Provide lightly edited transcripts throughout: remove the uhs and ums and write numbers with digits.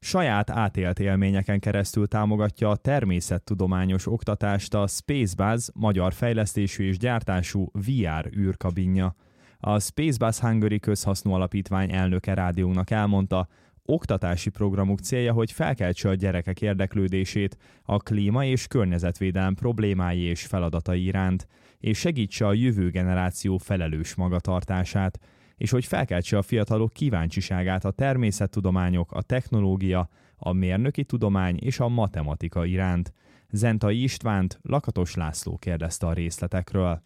Saját átélt élményeken keresztül támogatja a természettudományos oktatást a SpaceBuzz magyar fejlesztésű és gyártású VR űrkabinja. A SpaceBuzz Hungary közhasznú alapítvány elnöke rádiónak elmondta, oktatási programuk célja, hogy felkeltse a gyerekek érdeklődését a klíma- és környezetvédelem problémái és feladatai iránt, és segítse a jövő generáció felelős magatartását, és hogy felkeltse a fiatalok kíváncsiságát a természettudományok, a technológia, a mérnöki tudomány és a matematika iránt. Zentai Istvánt Lakatos László kérdezte a részletekről.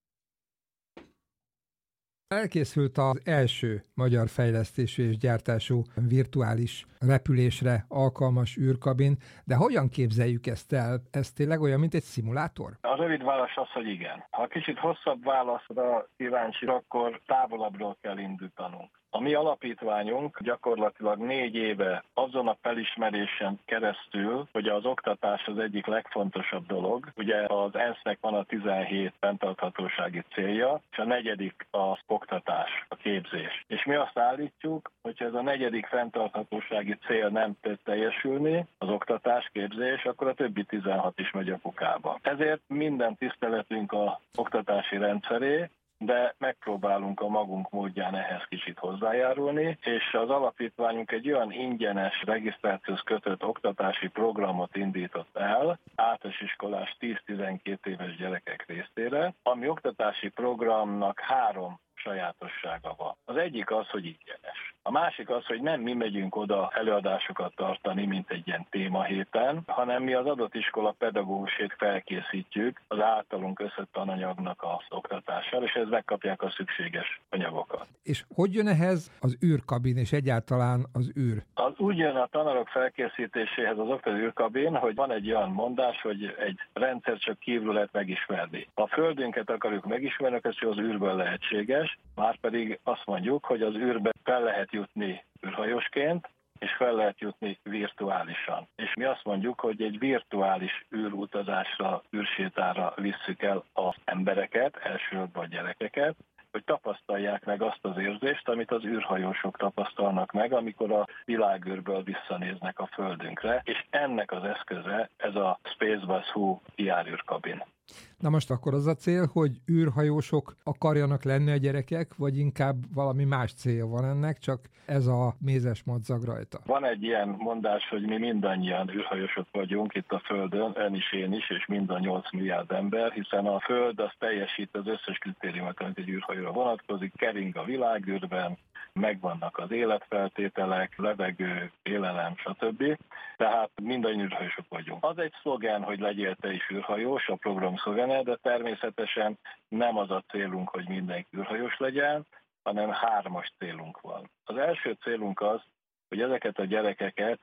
Elkészült az első magyar fejlesztésű és gyártású virtuális repülésre alkalmas űrkabin, de hogyan képzeljük ezt el? Ez tényleg olyan, mint egy szimulátor? A rövid válasz az, hogy igen. Ha kicsit hosszabb válaszra kíváncsi, akkor távolabbról kell indítanunk. A mi alapítványunk gyakorlatilag 4 éve azon a felismerésen keresztül, hogy az oktatás az egyik legfontosabb dolog. Ugye az ENSZ-nek van a 17 fenntarthatósági célja, és a 4. az oktatás, a képzés. És mi azt állítjuk, hogyha ez a 4. fenntarthatósági cél nem tud teljesülni, az oktatás, képzés, akkor a többi 16 is megy a kukába. Ezért minden tiszteletünk az oktatási rendszeré, de megpróbálunk a magunk módján ehhez kicsit hozzájárulni, és az alapítványunk egy olyan ingyenes, regisztrációs kötött oktatási programot indított el általános iskolás 10-12 éves gyerekek részére, ami oktatási programnak 3 sajátossága van. Az egyik az, hogy ingyenes. A másik az, hogy nem mi megyünk oda előadásokat tartani, mint egy ilyen témahéten, hanem mi az adott iskola pedagógusét felkészítjük az általunk összött tananyagnak az oktatására, és ez megkapják a szükséges anyagokat. És hogy jön ehhez az űrkabin, és egyáltalán az űr? Az úgy jön a tanárok felkészítéséhez az oktató űrkabin, hogy van egy olyan mondás, hogy egy rendszer csak kívül lehet megismerni. Ha a Földünket akarjuk megismerni, ez csak az űrből lehetséges, márpedig azt mondjuk, hogy az űrbe fel lehet jutni űrhajósként, és fel lehet jutni virtuálisan. És mi azt mondjuk, hogy egy virtuális űrutazásra, űrsétára visszük el az embereket, elsősorban a gyerekeket, hogy tapasztalják meg azt az érzést, amit az űrhajósok tapasztalnak meg, amikor a világűrből visszanéznek a Földünkre, és ennek az eszköze ez a SpaceBuzz Hue VR űrkabin. Na most akkor az a cél, hogy űrhajósok akarjanak lenni a gyerekek, vagy inkább valami más célja van ennek, csak ez a mézes madzag rajta? Van egy ilyen mondás, hogy mi mindannyian űrhajósok vagyunk itt a Földön, ön is, én is, és mind a 8 milliárd ember, hiszen a Föld az teljesít az összes kritériumot, amit egy űrhajóra vonatkozik, kering a világűrben, megvannak az életfeltételek, levegő, élelem, stb. Tehát mindannyian űrhajósok vagyunk. Az egy szlogen, hogy legyél te is űrhajós, a program szlogene, de természetesen nem az a célunk, hogy mindenki űrhajós legyen, hanem 3 célunk van. Az első célunk az, hogy ezeket a gyerekeket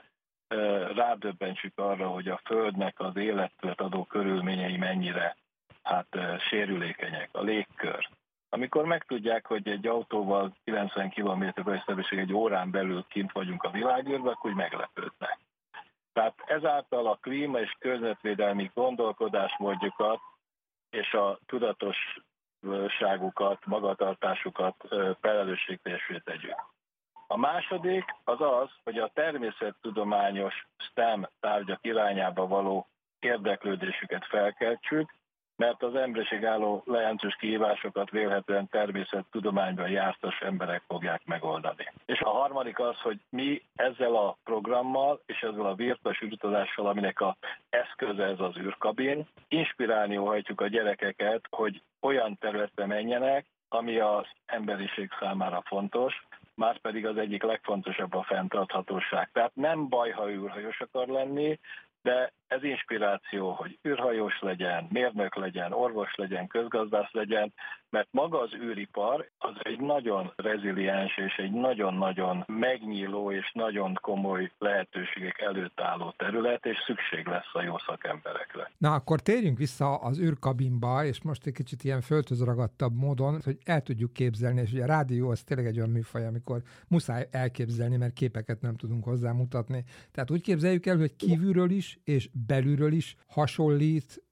rádöbbentsük arra, hogy a Földnek az életet adó körülményei mennyire sérülékenyek, a légkör. Amikor megtudják, hogy egy autóval 90 km/h egy órán belül kint vagyunk a világűrben, akkor úgy meglepődnek. Tehát ezáltal a klíma és környezetvédelmi gondolkodásmódjukat és a tudatosságukat, magatartásukat felelősségteljesé tegyük. A második az az, hogy a természettudományos STEM tárgyak irányába való érdeklődésüket felkeltsük, mert az emberiség álló jelentős kihívásokat vélhetően természettudományban jártas emberek fogják megoldani. És a harmadik az, hogy mi ezzel a programmal és ezzel a virtuális űrutazással, aminek az eszköze ez az űrkabin, inspirálni óhajtjuk a gyerekeket, hogy olyan területre menjenek, ami az emberiség számára fontos, márpedig az egyik legfontosabb a fenntarthatóság. Tehát nem baj, ha űrhajós akar lenni, de ez inspiráció, hogy űrhajós legyen, mérnök legyen, orvos legyen, közgazdász legyen, mert maga az űripar az egy nagyon reziliens és egy nagyon-nagyon megnyíló és nagyon komoly lehetőségek előtt álló terület, és szükség lesz a jó szakemberekre. Na, akkor térjünk vissza az űrkabinba, és most egy kicsit ilyen földhöz ragadtabb módon, hogy el tudjuk képzelni, és ugye a rádió az tényleg egy olyan műfaj, amikor muszáj elképzelni, mert képeket nem tudunk hozzá mutatni. Tehát úgy képzeljük el, hogy kívülről is és belülről is hasonlít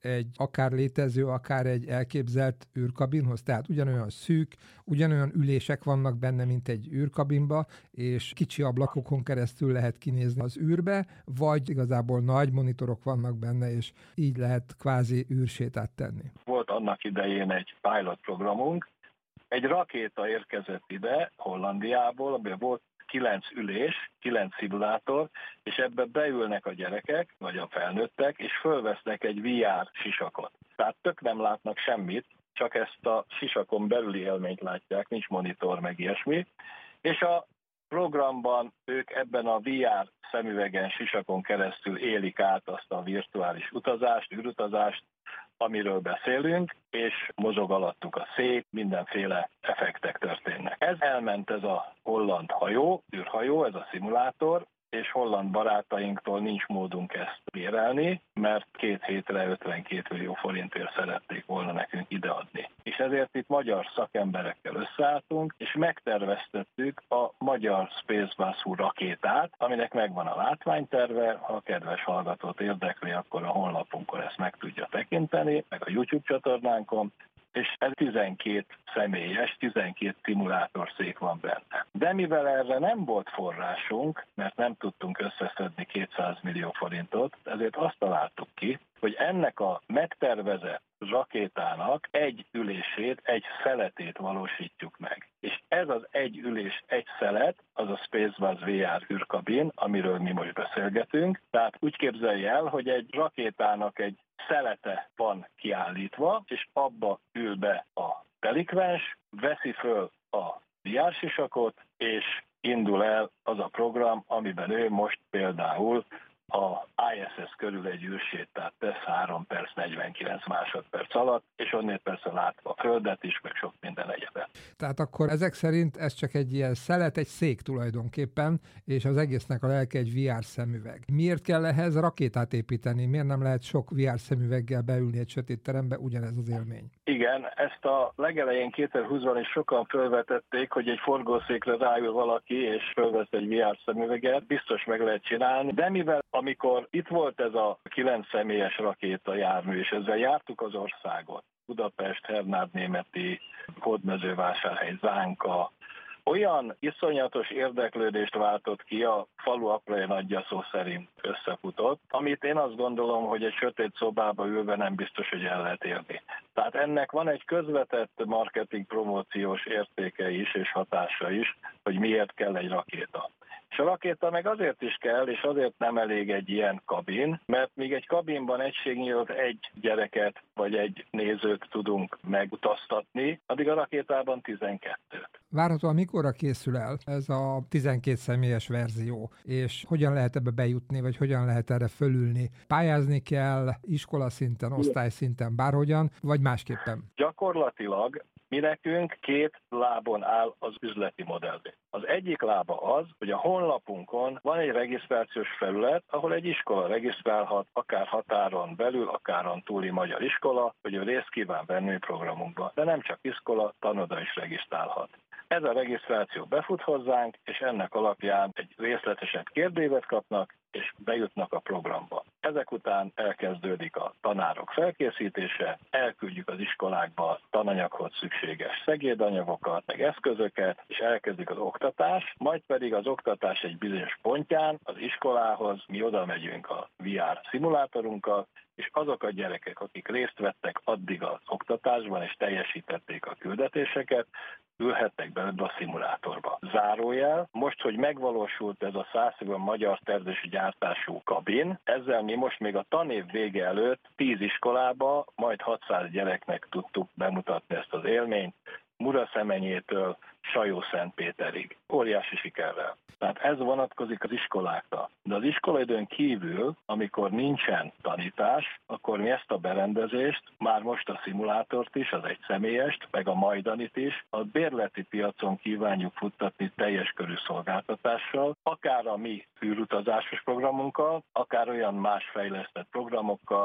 egy akár létező, akár egy elképzelt űrkabinhoz? Tehát ugyanolyan szűk, ugyanolyan ülések vannak benne, mint egy űrkabinba, és kicsi ablakokon keresztül lehet kinézni az űrbe, vagy igazából nagy monitorok vannak benne, és így lehet kvázi űrsétát tenni? Volt annak idején egy pilot programunk, egy rakéta érkezett ide Hollandiából, amiben volt 9 ülés, 9 szimulátor, és ebbe beülnek a gyerekek, vagy a felnőttek, és fölvesznek egy VR sisakot. Tehát tök nem látnak semmit, csak ezt a sisakon belüli élményt látják, nincs monitor, meg ilyesmi, és a programban ők ebben a VR szemüvegen, sisakon keresztül élik át azt a virtuális utazást, űrutazást, amiről beszélünk, és mozog alattuk a szék, mindenféle effektek történnek. Ez elment ez a holland hajó, űrhajó, ez a szimulátor, és holland barátainktól nincs módunk ezt bérelni, mert 2 hétre 52 millió forintért szerették volna nekünk ideadni. És ezért itt magyar szakemberekkel összeálltunk, és megterveztettük a magyar SpaceBus rakétát, aminek megvan a látványterve, ha a kedves hallgatót érdekli, akkor a honlapunkon ezt meg tudja tekinteni, meg a YouTube csatornánkon, és ez 12 személyes, 12 szimulátorszék van benne. De mivel erre nem volt forrásunk, mert nem tudtunk összeszedni 200 millió forintot, ezért azt találtuk ki, hogy ennek a megtervezett rakétának egy ülését, egy szeletét valósítjuk meg. És ez az egy ülés, egy szelet, az a SpaceBus VR űrkabin, amiről mi most beszélgetünk. Tehát úgy képzelj el, hogy egy rakétának egy szelete van kiállítva, és abba ül be a delikvens, veszi föl a VR sisakot, és indul el az a program, amiben ő most például a ISS körül egy űrsétát tesz 3 perc 49 másodperc alatt, és onnét persze látva a Földet is, meg sok minden egyebet. Tehát akkor ezek szerint ez csak egy ilyen szelet, egy szék tulajdonképpen, és az egésznek a lelke egy VR szemüveg. Miért kell ehhez rakétát építeni? Miért nem lehet sok VR szemüveggel beülni egy sötét terembe, ugyanez az élmény? Igen, ezt a legelején 2020-ban is sokan felvetették, hogy egy forgószékre ráül valaki, és fölvesz egy VR szemüveget, biztos meg lehet csinálni, de mivel amikor itt volt ez a 9 személyes rakéta jármű, és ezzel jártuk az országot, Budapest, Hernádnémeti, Hódmezővásárhely, Zánka, olyan iszonyatos érdeklődést váltott ki, a falu aprója nagyja szó szerint összefutott, amit én azt gondolom, hogy egy sötét szobába ülve nem biztos, hogy el lehet érni. Tehát ennek van egy közvetett marketing promóciós értéke is, és hatása is, hogy miért kell egy rakéta. És a rakéta meg azért is kell, és azért nem elég egy ilyen kabin, mert míg egy kabinban egységnyílt egy gyereket vagy egy nézőt tudunk megutaztatni, addig a rakétában 12-t. Várhatóan mikorra készül el ez a 12 személyes verzió, és hogyan lehet ebbe bejutni, vagy hogyan lehet erre fölülni? Pályázni kell iskolaszinten, osztályszinten, bárhogyan, vagy másképpen? Gyakorlatilag mi nekünk 2 lábon áll az üzleti modell. Az egyik lába az, hogy a honlapunkon van egy regisztrációs felület, ahol egy iskola regisztrálhat, akár határon belül, akár túli magyar iskola, hogy ő részt kíván venni programunkba. De nem csak iskola, tanoda is regisztrálhat. Ez a regisztráció befut hozzánk, és ennek alapján egy részletesebb kérdőívet kapnak, és bejutnak a programba. Ezek után elkezdődik a tanárok felkészítése, elküldjük az iskolákba tananyaghoz szükséges szegédanyagokat, meg eszközöket, és elkezdik az oktatás, majd pedig az oktatás egy bizonyos pontján az iskolához mi oda megyünk a VR szimulátorunkkal, és azok a gyerekek, akik részt vettek addig az oktatásban, és teljesítették a küldetéseket, ülhetnek be a szimulátorba. Zárójel, most, hogy megvalósult ez a 100% magyar tervezési gyártású kabin, ezzel mi most még a tanév vége előtt 10 iskolába, majd 600 gyereknek tudtuk bemutatni ezt az élményt, Muraszemenyétől Sajó-Szentpéterig. Óriási sikerrel. Tehát ez vonatkozik az iskolákra. De az iskolaidőn kívül, amikor nincsen tanítás, akkor mi ezt a berendezést, már most a szimulátort is, az egyszemélyest, meg a majdanit is, a bérleti piacon kívánjuk futtatni teljes körű szolgáltatással, akár a mi űrutazásos programunkkal, akár olyan más fejlesztett programokkal,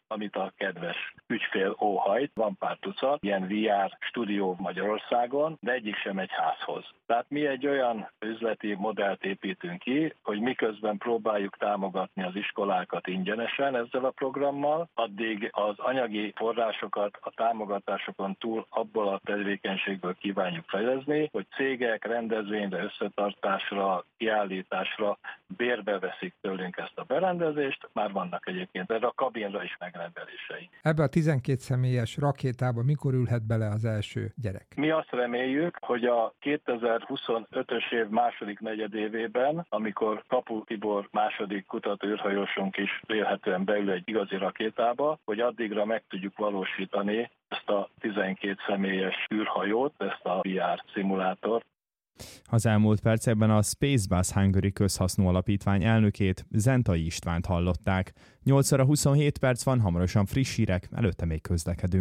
amit a kedves ügyfél óhajt. Van pár tucat ilyen VR stúdió Magyarországon, de egyik sem egy házhoz. Tehát mi egy olyan üzleti modellt építünk ki, hogy miközben próbáljuk támogatni az iskolákat ingyenesen ezzel a programmal, addig az anyagi forrásokat a támogatásokon túl abból a tevékenységből kívánjuk fejezni, hogy cégek rendezvényre, összetartásra, kiállításra bérbe veszik tőlünk ezt a berendezést, már vannak egyébként erre a kabinra is megrendelései. Ebbe a 12 személyes rakétába mikor ülhet bele az első gyerek? Mi azt reméljük, hogy a 2025-ös év második negyedévében, amikor Kapu Tibor második kutatóűrhajósunk is vélhetően beül egy igazi rakétába, hogy addigra meg tudjuk valósítani ezt a 12 személyes űrhajót, ezt a VR szimulátort. Az elmúlt percekben a Spacebus Hungary közhasznú alapítvány elnökét, Zentai Istvánt hallották. 8 óra 27 perc van, hamarosan friss hírek, előtte még közlekedünk.